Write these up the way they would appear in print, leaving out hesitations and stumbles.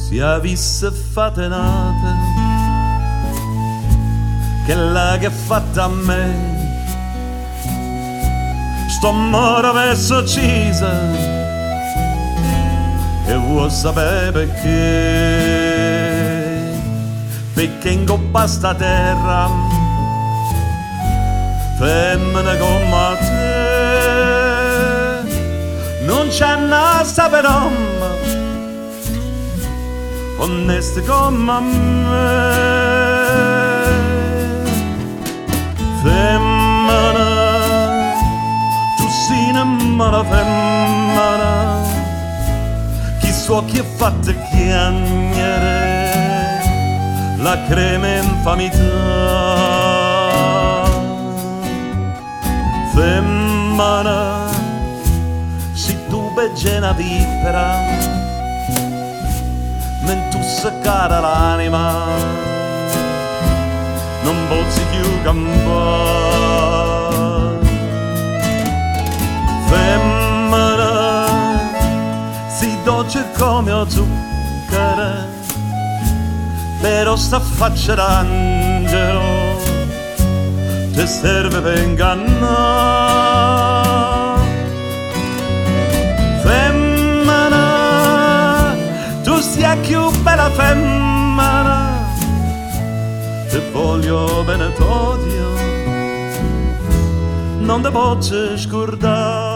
si avesse fatenata che la che ha fatta a me, sto moro verso uccisa e vuoi sapere perché in coppa sta terra femmine come te non c'è nasta per uomo onesti come me. Femmina, tu sei una mala femmina, chi so chi ha fatto chiagnere la crema infamità. Femmina, se tu begge una vipera, men tu seccare l'anima, non pozzi più campare. Femmina, si dolce come o zucchero, però sta faccia d'angelo ti serve per ingannare. Femmina, tu sia più bella femmina, te voglio bene t'odio, non te posso scordare.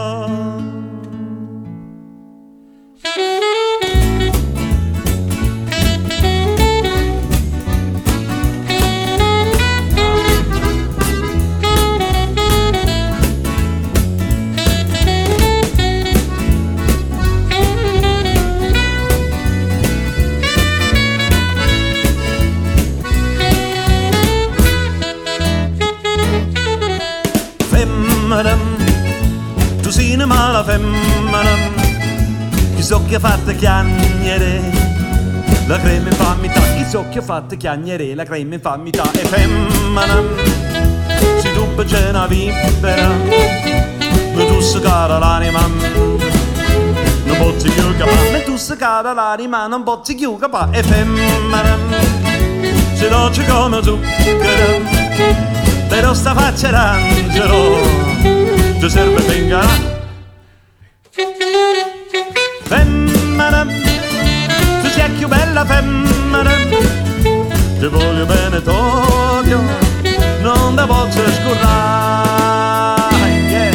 Tu sei una mala femmina, chi so che ha fatto chiagnere la crema infamità, chi so che ha fatto chiagnere la crema infamità. E femmina, se tu c'è una vipera, ma tu seccare l'anima, non pozzi più capare, ma tu seccare l'anima, non pozzi più capare. E femmina, se dolce come zucchero, però sta faccia d'angelo ti serve per ingannare. Femmina, tu sei più bella femmina, ti voglio bene t'odio, non te posso scordare. Yeah.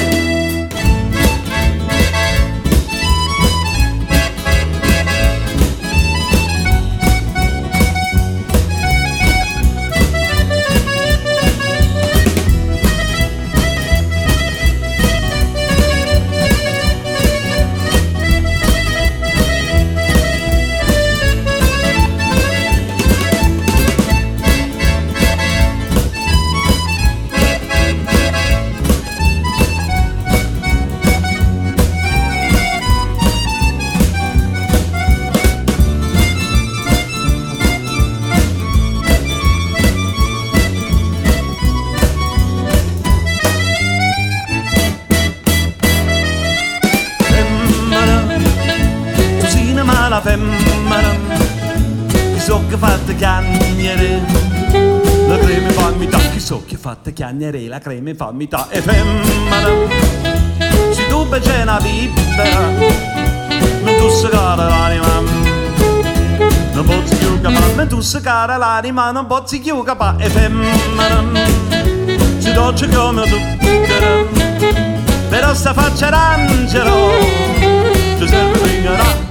La femmina, chi so che ha fatto chiagnere la crema infamità, chi so che ha fatto chiagnere la crema infamità. E femmina, se tu c'è una vipera, non tu seccare l'anima, non pozzi più capare, ma tu seccare l'anima, non pozzi più capare. E femmina, se dolce come zucchero, però sta faccia d'angelo ti serve per ingannare.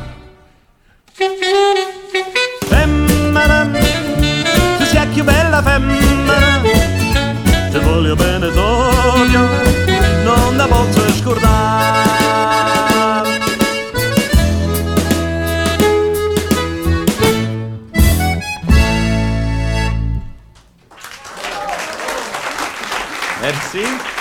Femmina, tu sei più bella femmina, ti voglio bene t'odio, non te posso scordare. Merci.